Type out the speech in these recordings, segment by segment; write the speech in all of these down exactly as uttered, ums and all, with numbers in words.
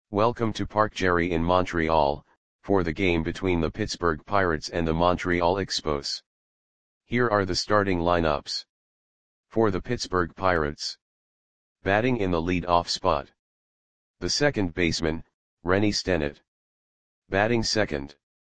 Welcome to Parc Jerry in Montreal, for the game between the Pittsburgh Pirates and the Montreal Expos. Here are the starting lineups. For the Pittsburgh Pirates. Batting in the lead-off spot. The second baseman, Rennie Stennett. Batting second.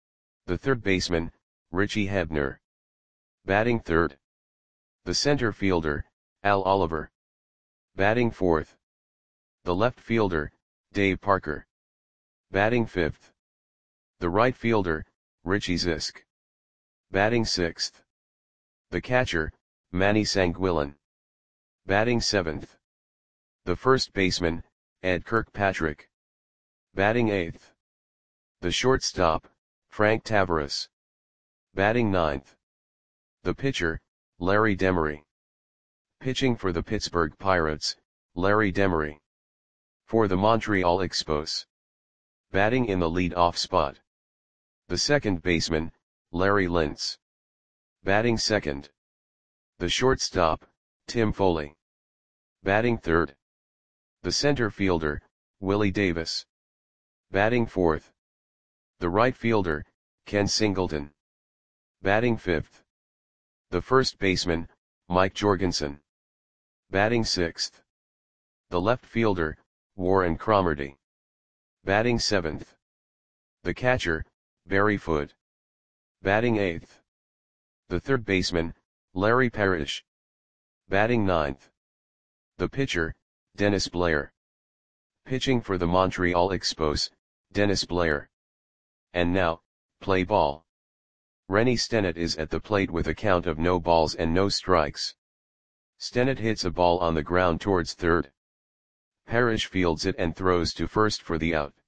The third baseman, Richie Hebner. Batting third. The center fielder, Al Oliver. Batting fourth. The left fielder, Dave Parker. Batting fifth. The right fielder, Richie Zisk. Batting sixth. The catcher, Manny Sanguillén. Batting seventh. The first baseman, Ed Kirkpatrick. Batting eighth. The shortstop, Frank Taveras. Batting ninth. The pitcher, Larry Demery. Pitching for the Pittsburgh Pirates, Larry Demery. For the Montreal Expos. Batting in the lead-off spot. The second baseman, Larry Lintz. Batting second. The shortstop, Tim Foley. Batting third. The center fielder, Willie Davis. Batting fourth. The right fielder, Ken Singleton. Batting fifth. The first baseman, Mike Jorgensen. Batting sixth. The left fielder, Warren Cromartie. Batting seventh. The catcher, Barry Foote. Batting eighth. The third baseman, Larry Parrish. Batting ninth. The pitcher, Dennis Blair. Pitching for the Montreal Expos, Dennis Blair. And now, play ball. Rennie Stennett is at the plate with a count of no balls and no strikes. Stennett hits a ball on the ground towards third. Parrish fields it and throws to first for the out.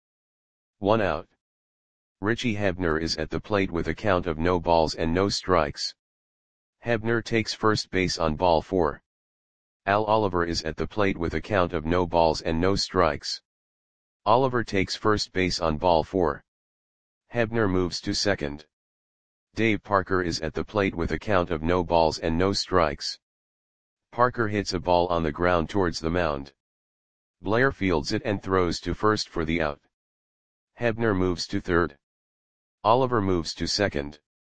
One out. Richie Hebner is at the plate with a count of no balls and no strikes. Hebner takes first base on ball four. Al Oliver is at the plate with a count of no balls and no strikes. Oliver takes first base on ball four. Hebner moves to second. Dave Parker is at the plate with a count of no balls and no strikes. Parker hits a ball on the ground towards the mound. Blair fields it and throws to first for the out. Hebner moves to third. Oliver moves to second.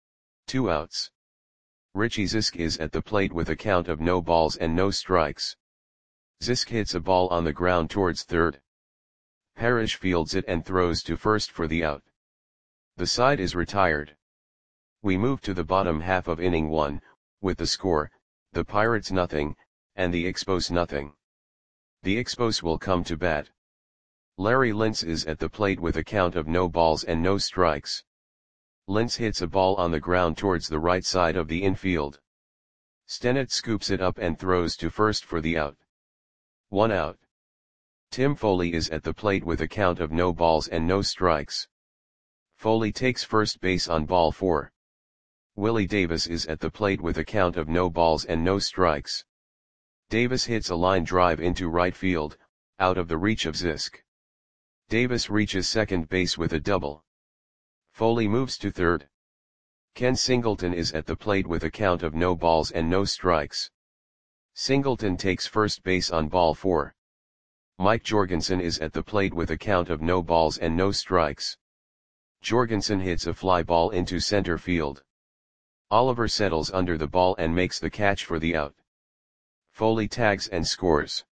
Two outs. Richie Zisk is at the plate with a count of no balls and no strikes. Zisk hits a ball on the ground towards third. Parrish fields it and throws to first for the out. The side is retired. We move to the bottom half of inning one, with the score, the Pirates nothing, and the Expos nothing. The Expos will come to bat. Larry Lintz is at the plate with a count of no balls and no strikes. Lintz hits a ball on the ground towards the right side of the infield. Stennett scoops it up and throws to first for the out. One out. Tim Foley is at the plate with a count of no balls and no strikes. Foley takes first base on ball four. Willie Davis is at the plate with a count of no balls and no strikes. Davis hits a line drive into right field, out of the reach of Zisk. Davis reaches second base with a double. Foley moves to third. Ken Singleton is at the plate with a count of no balls and no strikes. Singleton takes first base on ball four. Mike Jorgensen is at the plate with a count of no balls and no strikes. Jorgensen hits a fly ball into center field. Oliver settles under the ball and makes the catch for the out. Foley tags and scores.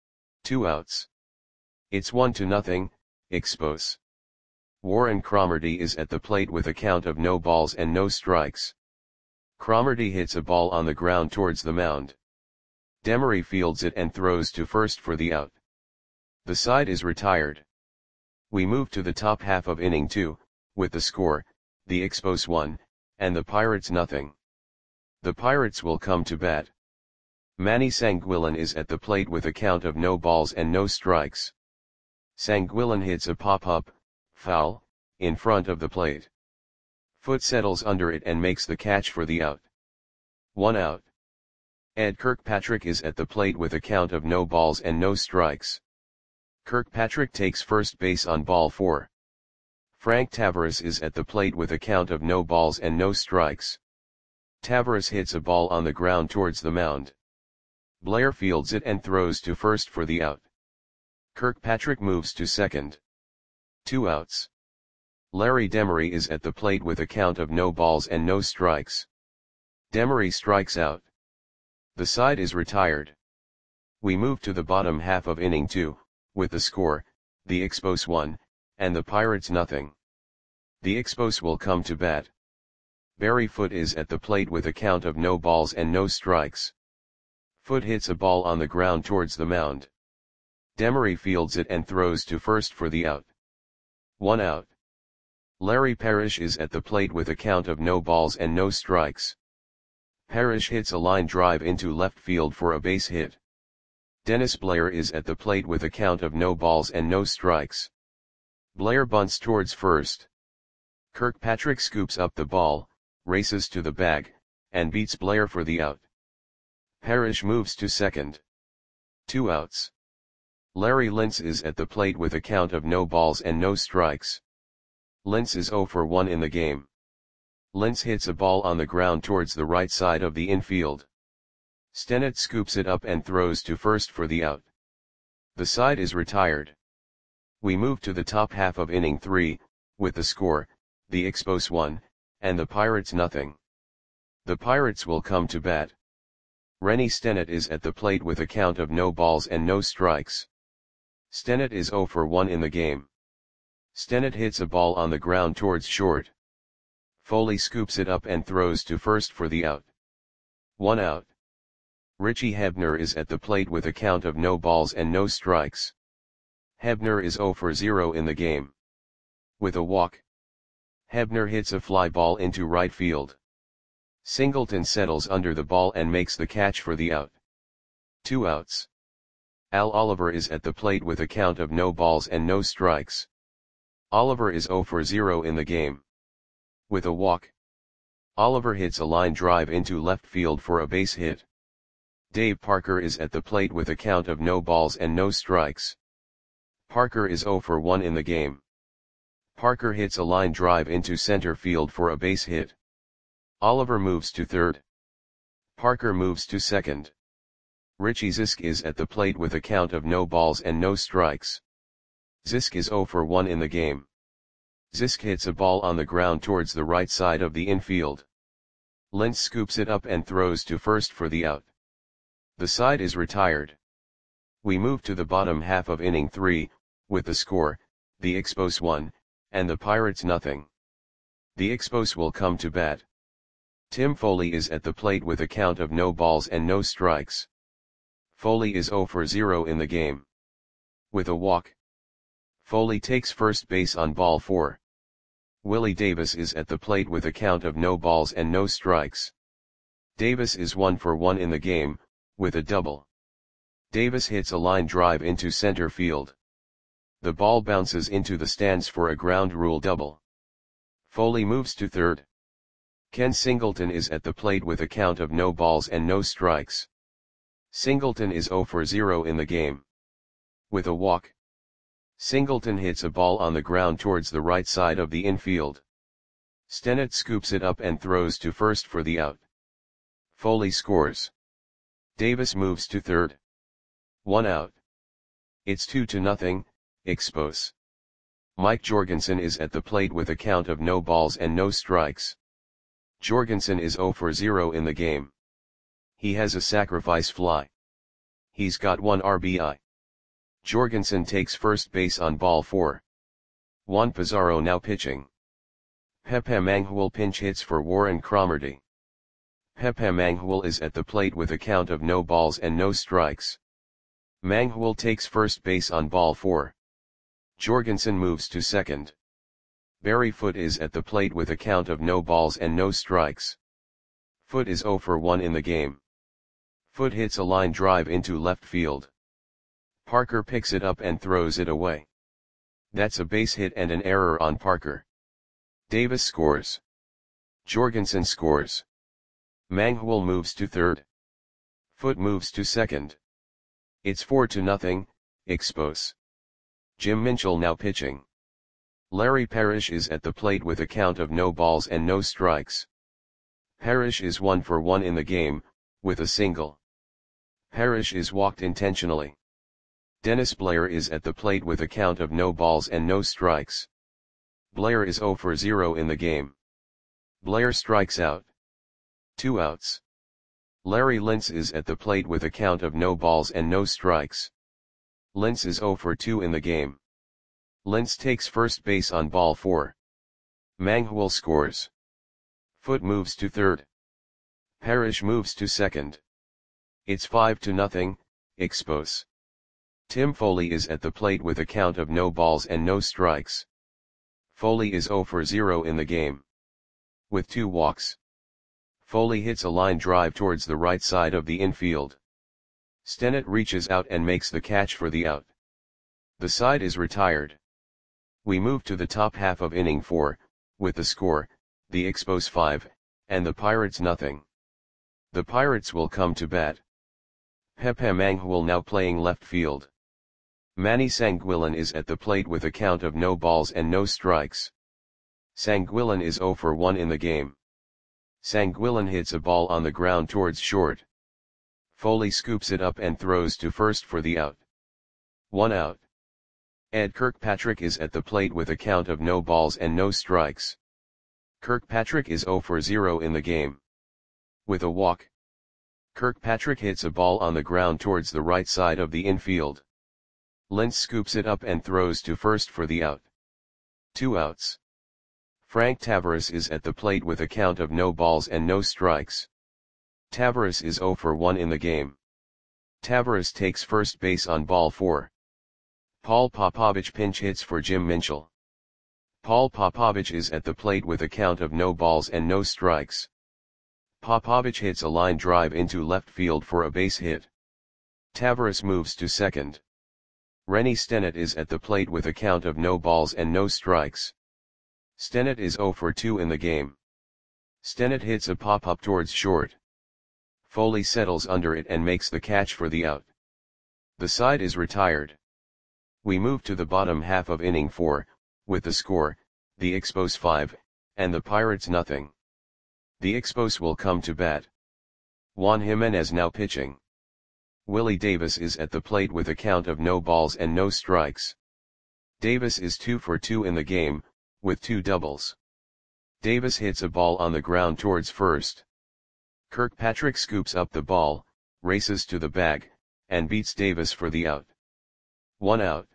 Two outs. It's one to nothing, Expos. Warren Cromartie is at the plate with a count of no balls and no strikes. Cromartie hits a ball on the ground towards the mound. Demery fields it and throws to first for the out. The side is retired. We move to the top half of inning two, with the score, the Expos one, and the Pirates nothing. The Pirates will come to bat. Manny Sanguillén is at the plate with a count of no balls and no strikes. Sanguillén hits a pop-up, foul, in front of the plate. Foote settles under it and makes the catch for the out. One out. Ed Kirkpatrick is at the plate with a count of no balls and no strikes. Kirkpatrick takes first base on ball four. Frank Taveras is at the plate with a count of no balls and no strikes. Taveras hits a ball on the ground towards the mound. Blair fields it and throws to first for the out. Kirkpatrick moves to second. Two outs. Larry Demery is at the plate with a count of no balls and no strikes. Demery strikes out. The side is retired. We move to the bottom half of inning two, with the score, the Expos one, and the Pirates nothing. The Expos will come to bat. Barry Foote is at the plate with a count of no balls and no strikes. Foote hits a ball on the ground towards the mound. Demery fields it and throws to first for the out. One out. Larry Parrish is at the plate with a count of no balls and no strikes. Parrish hits a line drive into left field for a base hit. Dennis Blair is at the plate with a count of no balls and no strikes. Blair bunts towards first. Kirkpatrick scoops up the ball, races to the bag, and beats Blair for the out. Parrish moves to second. Two outs. Larry Lintz is at the plate with a count of no balls and no strikes. Lintz is oh for one in the game. Lintz hits a ball on the ground towards the right side of the infield. Stennett scoops it up and throws to first for the out. The side is retired. We move to the top half of inning three, with the score, the Expos one, and the Pirates nothing. The Pirates will come to bat. Rennie Stennett is at the plate with a count of no balls and no strikes. Stennett is oh for one in the game. Stennett hits a ball on the ground towards short. Foley scoops it up and throws to first for the out. One out. Richie Hebner is at the plate with a count of no balls and no strikes. Hebner is oh for zero in the game. With a walk. Hebner hits a fly ball into right field. Singleton settles under the ball and makes the catch for the out. Two outs. Al Oliver is at the plate with a count of no balls and no strikes. Oliver is oh for zero in the game. With a walk. Oliver hits a line drive into left field for a base hit. Dave Parker is at the plate with a count of no balls and no strikes. Parker is oh for one in the game. Parker hits a line drive into center field for a base hit. Oliver moves to third. Parker moves to second. Richie Zisk is at the plate with a count of no balls and no strikes. Zisk is oh for one in the game. Zisk hits a ball on the ground towards the right side of the infield. Lintz scoops it up and throws to first for the out. The side is retired. We move to the bottom half of inning three, with the score, the Expos one, and the Pirates nothing. The Expos will come to bat. Tim Foley is at the plate with a count of no balls and no strikes. Foley is oh for zero in the game. With a walk. Foley takes first base on ball four. Willie Davis is at the plate with a count of no balls and no strikes. Davis is one for one in the game, with a double. Davis hits a line drive into center field. The ball bounces into the stands for a ground rule double. Foley moves to third. Ken Singleton is at the plate with a count of no balls and no strikes. Singleton is oh for zero in the game. With a walk. Singleton hits a ball on the ground towards the right side of the infield. Stennett scoops it up and throws to first for the out. Foley scores. Davis moves to third. One out. It's two to nothing, Expos. Mike Jorgensen is at the plate with a count of no balls and no strikes. Jorgensen is oh for zero in the game. He has a sacrifice fly. He's got one R B I. Jorgensen takes first base on ball four. Juan Pizarro now pitching. Pepe Mangual pinch hits for Warren Cromartie. Pepe Mangual is at the plate with a count of no balls and no strikes. Mangual takes first base on ball four. Jorgensen moves to second. Barry Foote is at the plate with a count of no balls and no strikes. Foote is oh for one in the game. Foote hits a line drive into left field. Parker picks it up and throws it away. That's a base hit and an error on Parker. Davis scores. Jorgensen scores. Mangual moves to third. Foote moves to second. It's four to nothing, Expos. Jim Minchell now pitching. Larry Parrish is at the plate with a count of no balls and no strikes. Parrish is one for one in the game, with a single. Parrish is walked intentionally. Dennis Blair is at the plate with a count of no balls and no strikes. Blair is zero for zero in the game. Blair strikes out. Two outs. Larry Lintz is at the plate with a count of no balls and no strikes. Lintz is zero for two in the game. Lintz takes first base on ball four. Manghwal scores. Foote moves to third. Parrish moves to second. It's five to nothing, Expos. Tim Foley is at the plate with a count of no balls and no strikes. Foley is zero for zero in the game. With two walks. Foley hits a line drive towards the right side of the infield. Stennett reaches out and makes the catch for the out. The side is retired. We move to the top half of inning four, with the score, the Expos five, and the Pirates nothing. The Pirates will come to bat. Pepe Manghwal now playing left field. Manny Sanguillen is at the plate with a count of no balls and no strikes. Sanguillen is zero for one in the game. Sanguillen hits a ball on the ground towards short. Foley scoops it up and throws to first for the out. One out. Ed Kirkpatrick is at the plate with a count of no balls and no strikes. Kirkpatrick is zero for zero in the game. With a walk. Kirkpatrick hits a ball on the ground towards the right side of the infield. Lintz scoops it up and throws to first for the out. Two outs. Frank Tavares is at the plate with a count of no balls and no strikes. Tavares is zero for one in the game. Tavares takes first base on ball four. Paul Popovich pinch hits for Jim Minchell. Paul Popovich is at the plate with a count of no balls and no strikes. Popovich hits a line drive into left field for a base hit. Tavares moves to second. Rennie Stennett is at the plate with a count of no balls and no strikes. Stennett is zero for two in the game. Stennett hits a pop-up towards short. Foley settles under it and makes the catch for the out. The side is retired. We move to the bottom half of inning four, with the score, the Expos five, and the Pirates nothing. The Expos will come to bat. Juan Jimenez now pitching. Willie Davis is at the plate with a count of no balls and no strikes. Davis is two for two in the game, with two doubles. Davis hits a ball on the ground towards first. Kirkpatrick scoops up the ball, races to the bag, and beats Davis for the out. One out.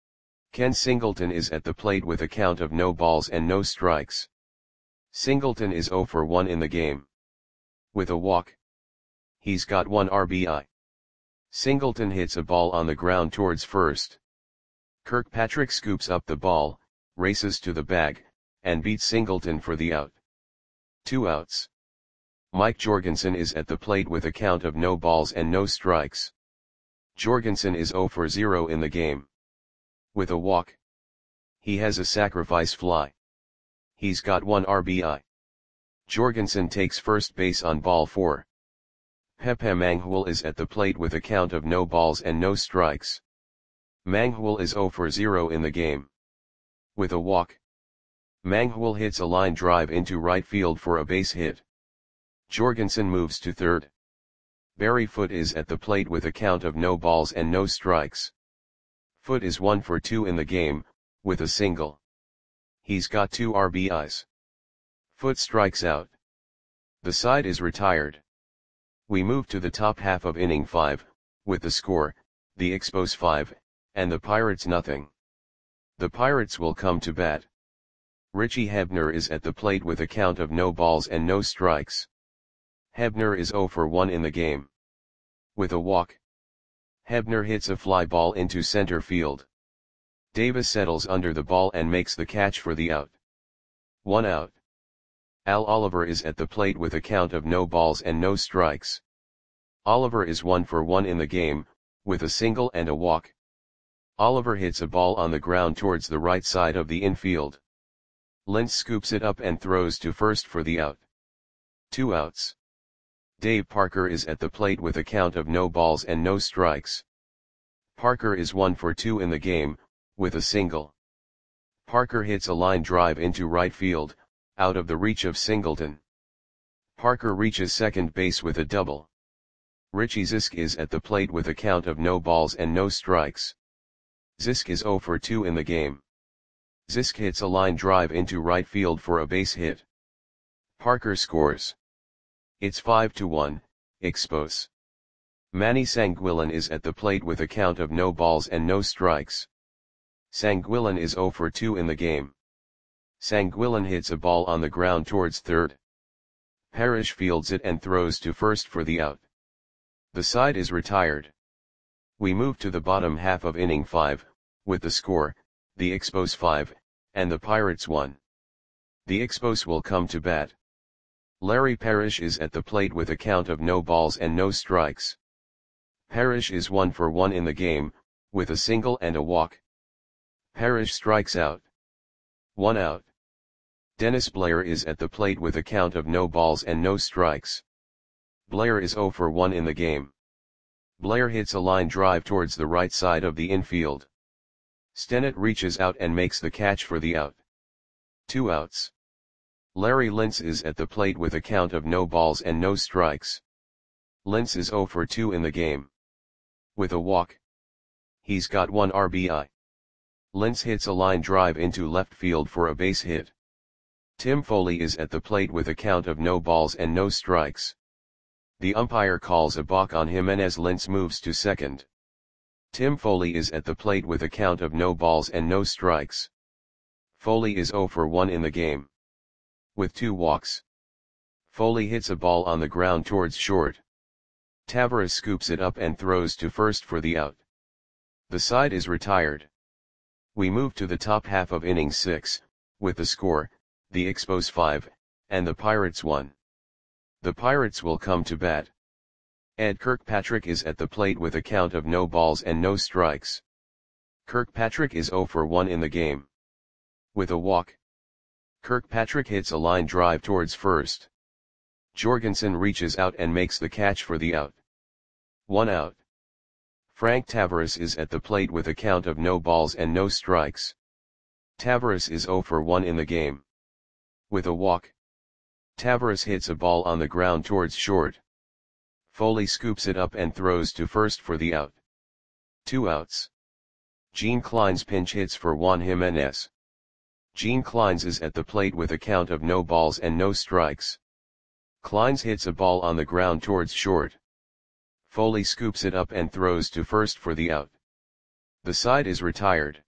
Ken Singleton is at the plate with a count of no balls and no strikes. Singleton is zero for one in the game. With a walk. He's got one R B I. Singleton hits a ball on the ground towards first. Kirkpatrick scoops up the ball, races to the bag, and beats Singleton for the out. Two outs. Mike Jorgensen is at the plate with a count of no balls and no strikes. Jorgensen is zero for zero in the game. With a walk. He has a sacrifice fly. He's got one R B I. Jorgensen takes first base on ball four. Pepe Manghwal is at the plate with a count of no balls and no strikes. Manghwal is zero for zero in the game. With a walk. Manghwal hits a line drive into right field for a base hit. Jorgensen moves to third. Barry Foote is at the plate with a count of no balls and no strikes. Foote is one for two in the game, with a single. He's got two R B Is. Foote strikes out. The side is retired. We move to the top half of inning five, with the score, the Expos five, and the Pirates nothing. The Pirates will come to bat. Richie Hebner is at the plate with a count of no balls and no strikes. Hebner is zero for one in the game. With a walk. Hebner hits a fly ball into center field. Davis settles under the ball and makes the catch for the out. One out. Al Oliver is at the plate with a count of no balls and no strikes. Oliver is one for one in the game, with a single and a walk. Oliver hits a ball on the ground towards the right side of the infield. Lintz scoops it up and throws to first for the out. Two outs. Dave Parker is at the plate with a count of no balls and no strikes. Parker is one for two in the game, with a single. Parker hits a line drive into right field, out of the reach of Singleton. Parker reaches second base with a double. Richie Zisk is at the plate with a count of no balls and no strikes. Zisk is zero for two in the game. Zisk hits a line drive into right field for a base hit. Parker scores. It's five to one, Expos. Manny Sanguillen is at the plate with a count of no balls and no strikes. Sanguillen is zero for two in the game. Sanguillen hits a ball on the ground towards third. Parrish fields it and throws to first for the out. The side is retired. We move to the bottom half of inning five, with the score, the Expos five, and the Pirates one. The Expos will come to bat. Larry Parrish is at the plate with a count of no balls and no strikes. Parrish is one for one in the game, with a single and a walk. Parrish strikes out. One out. Dennis Blair is at the plate with a count of no balls and no strikes. Blair is zero for one in the game. Blair hits a line drive towards the right side of the infield. Stennett reaches out and makes the catch for the out. Two outs. Larry Lintz is at the plate with a count of no balls and no strikes. Lintz is zero for two in the game. With a walk. He's got one R B I. Lintz hits a line drive into left field for a base hit. Tim Foley is at the plate with a count of no balls and no strikes. The umpire calls a balk on Jimenez. Lintz moves to second. Tim Foley is at the plate with a count of no balls and no strikes. Foley is zero for one in the game. With two walks. Foley hits a ball on the ground towards short. Tavares scoops it up and throws to first for the out. The side is retired. We move to the top half of inning six, with the score, the Expos five, and the Pirates one. The Pirates will come to bat. Ed Kirkpatrick is at the plate with a count of no balls and no strikes. Kirkpatrick is zero for one in the game. With a walk. Kirkpatrick hits a line drive towards first. Jorgensen reaches out and makes the catch for the out. One out. Frank Tavares is at the plate with a count of no balls and no strikes. Tavares is zero for one in the game. With a walk. Tavares hits a ball on the ground towards short. Foley scoops it up and throws to first for the out. Two outs. Gene Kleins pinch hits for Juan Jimenez. Gene Kleins is at the plate with a count of no balls and no strikes. Kleins hits a ball on the ground towards short. Foley scoops it up and throws to first for the out. The side is retired.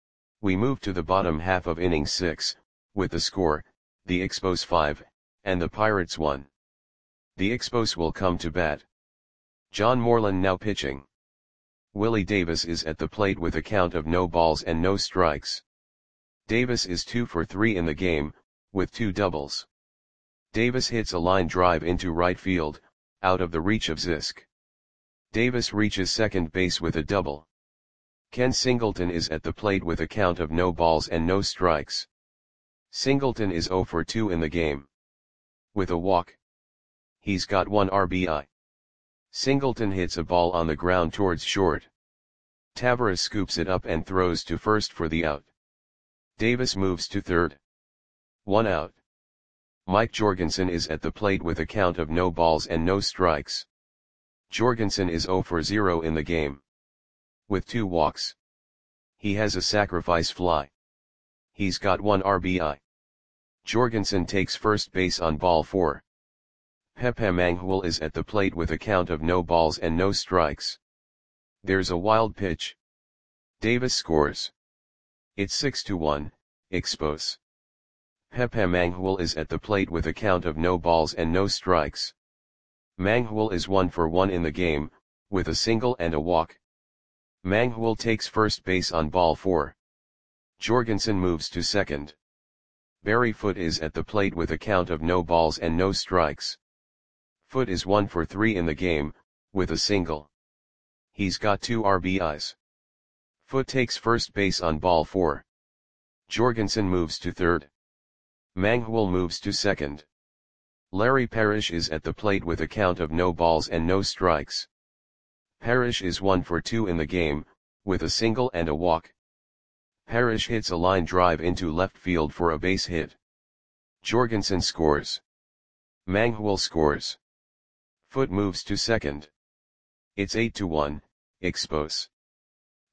We move to the bottom half of inning six, with the score, the Expos five, and the Pirates one. The Expos will come to bat. John Moreland now pitching. Willie Davis is at the plate with a count of no balls and no strikes. Davis is two for three in the game, with two doubles. Davis hits a line drive into right field, out of the reach of Zisk. Davis reaches second base with a double. Ken Singleton is at the plate with a count of no balls and no strikes. Singleton is zero for two in the game. With a walk. He's got one R B I. Singleton hits a ball on the ground towards short. Tavares scoops it up and throws to first for the out. Davis moves to third. One out. Mike Jorgensen is at the plate with a count of no balls and no strikes. Jorgensen is zero for zero in the game. With two walks. He has a sacrifice fly. He's got one R B I. Jorgensen takes first base on ball four. Pepe Mangual is at the plate with a count of no balls and no strikes. There's a wild pitch. Davis scores. It's six to one, Expos. Pepe Mangual is at the plate with a count of no balls and no strikes. Mangual is one for one in the game, with a single and a walk. Mangual takes first base on ball four. Jorgensen moves to second. Barry Foote is at the plate with a count of no balls and no strikes. Foote is one for three in the game, with a single. He's got two R B Is. Foote takes first base on ball four. Jorgensen moves to third. Mangual moves to second. Larry Parrish is at the plate with a count of no balls and no strikes. Parrish is one for two in the game, with a single and a walk. Parrish hits a line drive into left field for a base hit. Jorgensen scores. Mangual scores. Foote moves to second. It's eight to one, Expos.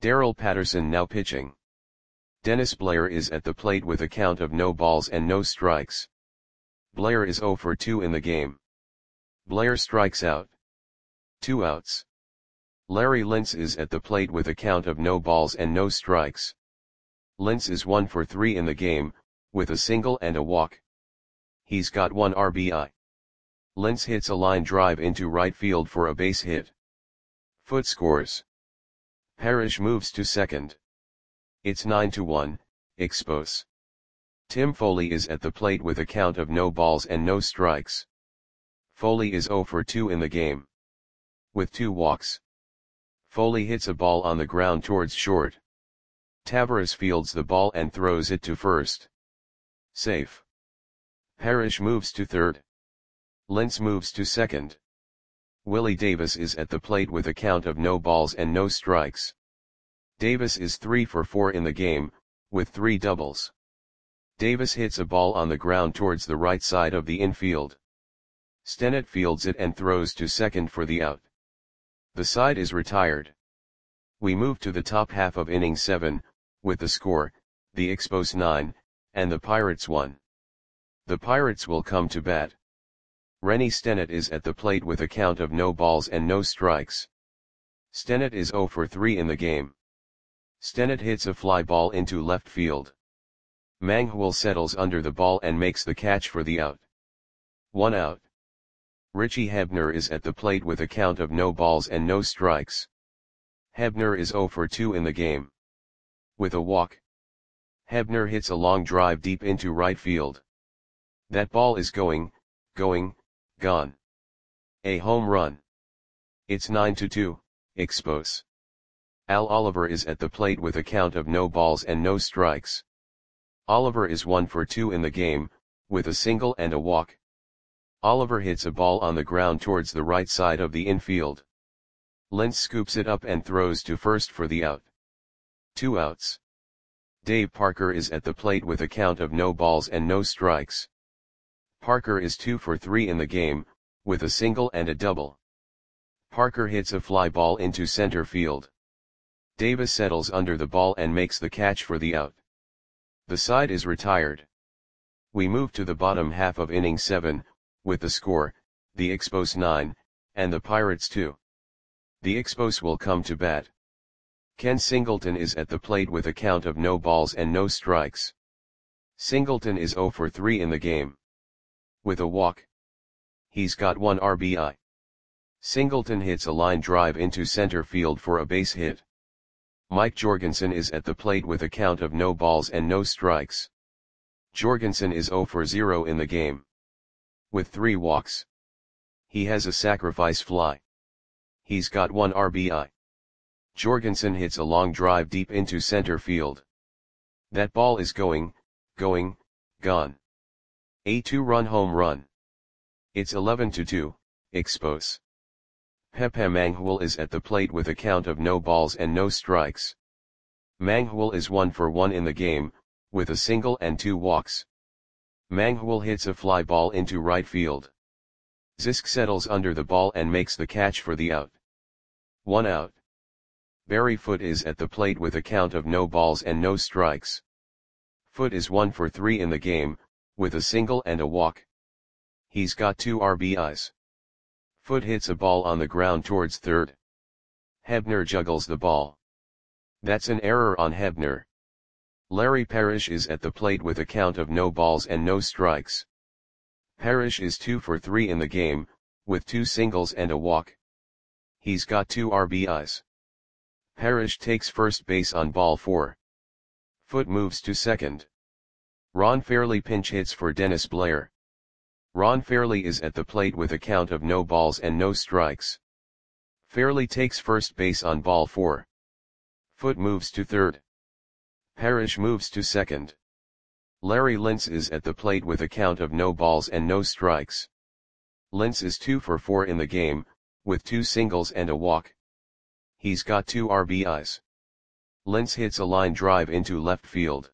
Daryl Patterson now pitching. Dennis Blair is at the plate with a count of no balls and no strikes. Blair is zero for two in the game. Blair strikes out. Two outs. Larry Lintz is at the plate with a count of no balls and no strikes. Lintz is one for three in the game, with a single and a walk. He's got one R B I. Lintz hits a line drive into right field for a base hit. Foote scores. Parrish moves to second. It's nine to one, Expos. Tim Foley is at the plate with a count of no balls and no strikes. Foley is zero for two in the game. With two walks. Foley hits a ball on the ground towards short. Tavares fields the ball and throws it to first. Safe. Parrish moves to third. Lintz moves to second. Willie Davis is at the plate with a count of no balls and no strikes. Davis is three for four in the game, with three doubles. Davis hits a ball on the ground towards the right side of the infield. Stennett fields it and throws to second for the out. The side is retired. We move to the top half of inning seven, with the score, the Expos nine, and the Pirates one. The Pirates will come to bat. Rennie Stennett is at the plate with a count of no balls and no strikes. Stennett is zero for three in the game. Stennett hits a fly ball into left field. Manghwal settles under the ball and makes the catch for the out. One out. Richie Hebner is at the plate with a count of no balls and no strikes. Hebner is zero for two in the game. With a walk. Hebner hits a long drive deep into right field. That ball is going, going, gone. A home run. It's nine to two, Expos. Al Oliver is at the plate with a count of no balls and no strikes. Oliver is one for two in the game, with a single and a walk. Oliver hits a ball on the ground towards the right side of the infield. Lintz scoops it up and throws to first for the out. Two outs. Dave Parker is at the plate with a count of no balls and no strikes. Parker is two for three in the game, with a single and a double. Parker hits a fly ball into center field. Davis settles under the ball and makes the catch for the out. The side is retired. We move to the bottom half of inning seven, with the score, the Expos nine, and the Pirates two. The Expos will come to bat. Ken Singleton is at the plate with a count of no balls and no strikes. Singleton is zero for three in the game. With a walk. He's got one R B I. Singleton hits a line drive into center field for a base hit. Mike Jorgensen is at the plate with a count of no balls and no strikes. Jorgensen is zero for zero in the game. With three walks. He has a sacrifice fly. He's got one R B I. Jorgensen hits a long drive deep into center field. That ball is going, going, gone. A two-run home run. It's eleven to two, Expos. Pepe Manghwal is at the plate with a count of no balls and no strikes. Manghwal is one for one in the game, with a single and two walks. Manghwal hits a fly ball into right field. Zisk settles under the ball and makes the catch for the out. One out. Barry Foote is at the plate with a count of no balls and no strikes. Foote is one for three in the game, with a single and a walk. He's got two R B Is. Foote hits a ball on the ground towards third. Hebner juggles the ball. That's an error on Hebner. Larry Parrish is at the plate with a count of no balls and no strikes. Parrish is two for three in the game, with two singles and a walk. He's got two R B Is. Parrish takes first base on ball four. Foote moves to second. Ron Fairley pinch hits for Dennis Blair. Ron Fairley is at the plate with a count of no balls and no strikes. Fairley takes first base on ball four. Foote moves to third. Parrish moves to second. Larry Lintz is at the plate with a count of no balls and no strikes. Lintz is two for four in the game, with two singles and a walk. He's got two R B Is. Lintz hits a line drive into left field.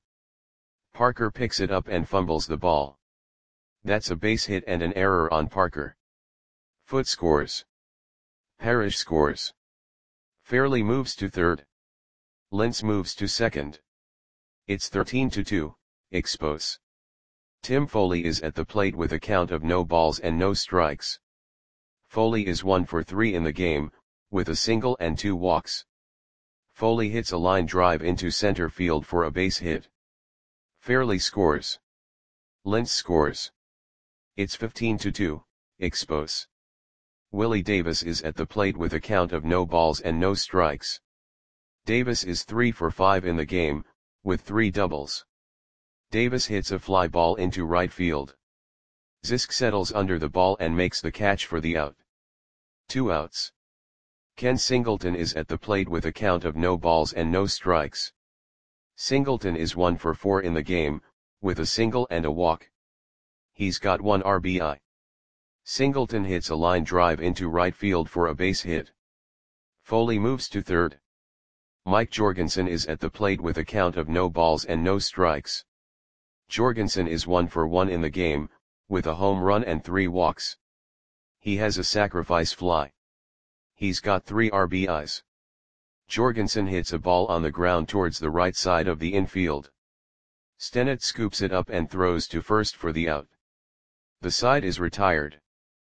Parker picks it up and fumbles the ball. That's a base hit and an error on Parker. Foote scores. Parrish scores. Fairley moves to third. Lentz moves to second. It's thirteen to two, Expos. Tim Foley is at the plate with a count of no balls and no strikes. Foley is one for three in the game, with a single and two walks. Foley hits a line drive into center field for a base hit. Fairly scores. Lentz scores. It's fifteen to two, Expos. Willie Davis is at the plate with a count of no balls and no strikes. Davis is three for five in the game, with three doubles. Davis hits a fly ball into right field. Zisk settles under the ball and makes the catch for the out. Two outs. Ken Singleton is at the plate with a count of no balls and no strikes. Singleton is one for four in the game, with a single and a walk. He's got one R B I. Singleton hits a line drive into right field for a base hit. Foley moves to third. Mike Jorgensen is at the plate with a count of no balls and no strikes. Jorgensen is one for one in the game, with a home run and three walks. He has a sacrifice fly. He's got three R B Is. Jorgensen hits a ball on the ground towards the right side of the infield. Stennett scoops it up and throws to first for the out. The side is retired.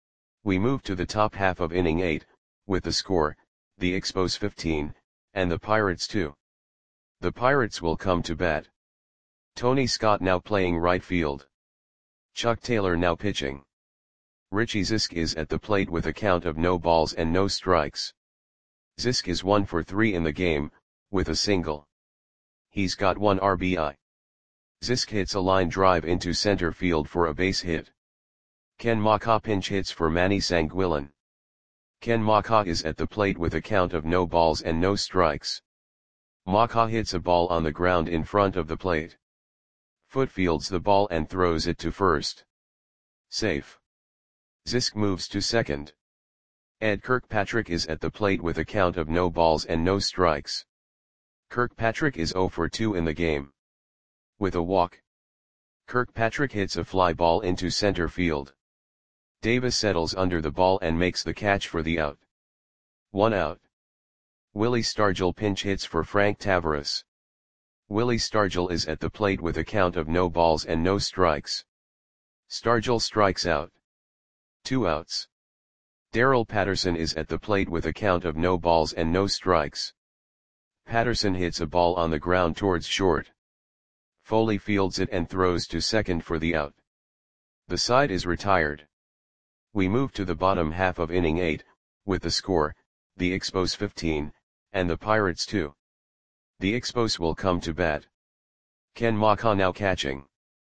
We move to the top half of inning eight, with the score, the Expos fifteen, and the Pirates two. The Pirates will come to bat. Tony Scott now playing right field. Chuck Taylor now pitching. Richie Zisk is at the plate with a count of no balls and no strikes. Zisk is one for three in the game, with a single. He's got one R B I. Zisk hits a line drive into center field for a base hit. Ken Macha pinch hits for Manny Sanguillen. Ken Macha is at the plate with a count of no balls and no strikes. Macha hits a ball on the ground in front of the plate. Foot fields the ball and throws it to first. Safe. Zisk moves to second. Ed Kirkpatrick is at the plate with a count of no balls and no strikes. Kirkpatrick is zero for two in the game. With a walk. Kirkpatrick hits a fly ball into center field. Davis settles under the ball and makes the catch for the out. One out. Willie Stargell pinch hits for Frank Tavares. Willie Stargell is at the plate with a count of no balls and no strikes. Stargell strikes out. Two outs. Darrell Patterson is at the plate with a count of no balls and no strikes. Patterson hits a ball on the ground towards short. Foley fields it and throws to second for the out. The side is retired. We move to the bottom half of inning eight, with the score, the Expos fifteen, and the Pirates two. The Expos will come to bat. Ken Macha now catching.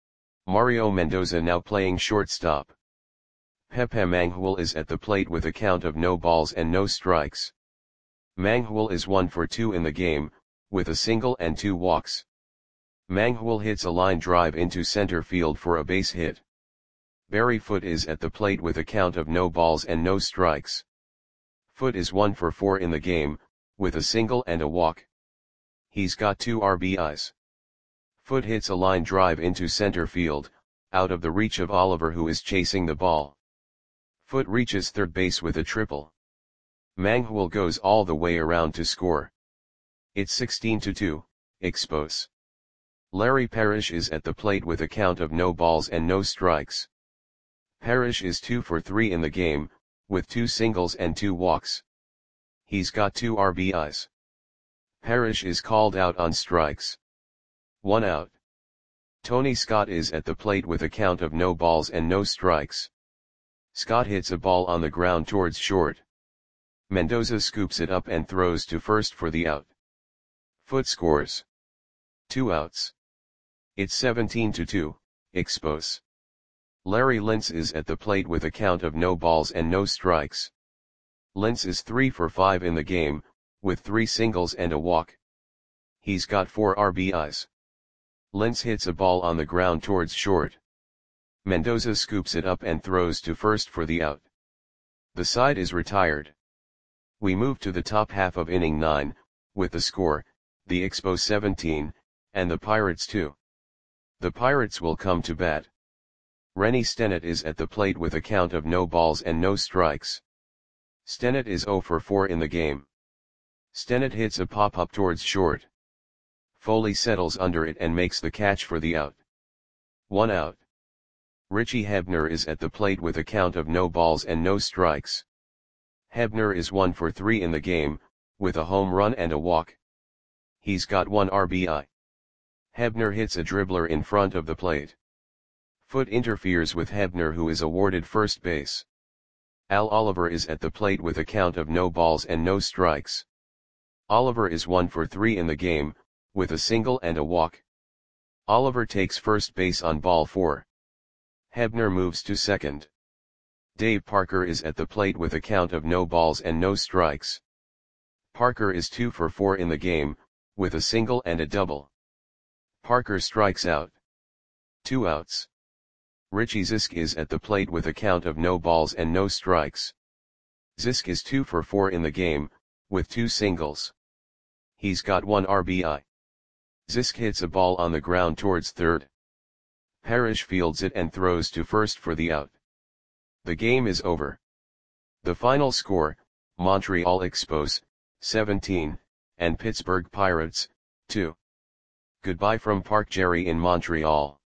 Mario Mendoza now playing shortstop. Pepe Manghul is at the plate with a count of no balls and no strikes. Manghul is one for two in the game, with a single and two walks. Manghul hits a line drive into center field for a base hit. Barry Foote is at the plate with a count of no balls and no strikes. Foote is one for four in the game, with a single and a walk. He's got two R B Is. Foote hits a line drive into center field, out of the reach of Oliver, who is chasing the ball. Foote reaches third base with a triple. Manghul goes all the way around to score. It's sixteen to two, Expos. Larry Parrish is at the plate with a count of no balls and no strikes. Parrish is two for three in the game, with two singles and two walks. He's got two R B Is. Parrish is called out on strikes. One out. Tony Scott is at the plate with a count of no balls and no strikes. Scott hits a ball on the ground towards short. Mendoza scoops it up and throws to first for the out. Foote scores. Two outs. It's seventeen to two, Expos. Larry Lentz is at the plate with a count of no balls and no strikes. Lentz is three for five in the game, with three singles and a walk. He's got four R B Is. Lentz hits a ball on the ground towards short. Mendoza scoops it up and throws to first for the out. The side is retired. We move to the top half of inning nine, with the score, the Expos seventeen, and the Pirates two. The Pirates will come to bat. Rennie Stennett is at the plate with a count of no balls and no strikes. Stennett is zero for four in the game. Stennett hits a pop-up towards short. Foley settles under it and makes the catch for the out. One out. Richie Hebner is at the plate with a count of no balls and no strikes. Hebner is one for three in the game, with a home run and a walk. He's got one R B I. Hebner hits a dribbler in front of the plate. Foot interferes with Hebner, who is awarded first base. Al Oliver is at the plate with a count of no balls and no strikes. Oliver is one for three in the game, with a single and a walk. Oliver takes first base on ball four. Hebner moves to second. Dave Parker is at the plate with a count of no balls and no strikes. Parker is two for four in the game, with a single and a double. Parker strikes out. Two outs. Richie Zisk is at the plate with a count of no balls and no strikes. Zisk is two for four in the game, with two singles. He's got one R B I. Zisk hits a ball on the ground towards third. Parrish fields it and throws to first for the out. The game is over. The final score, Montreal Expos, seventeen, and Pittsburgh Pirates, two. Goodbye from Park Jerry in Montreal.